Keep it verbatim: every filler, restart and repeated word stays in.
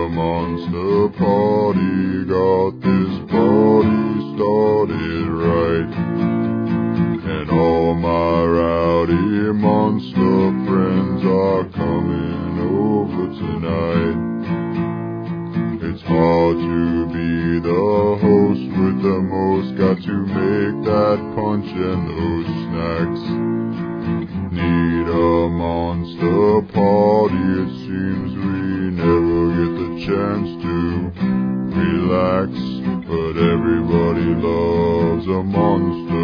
monster party, got this party started right. And all my rowdy monster friends are coming over tonight. It's hard to be the host with the most, got to make that punch and those snacks. Need a monster party, it seems we never get the chance to relax. But everybody loves a monster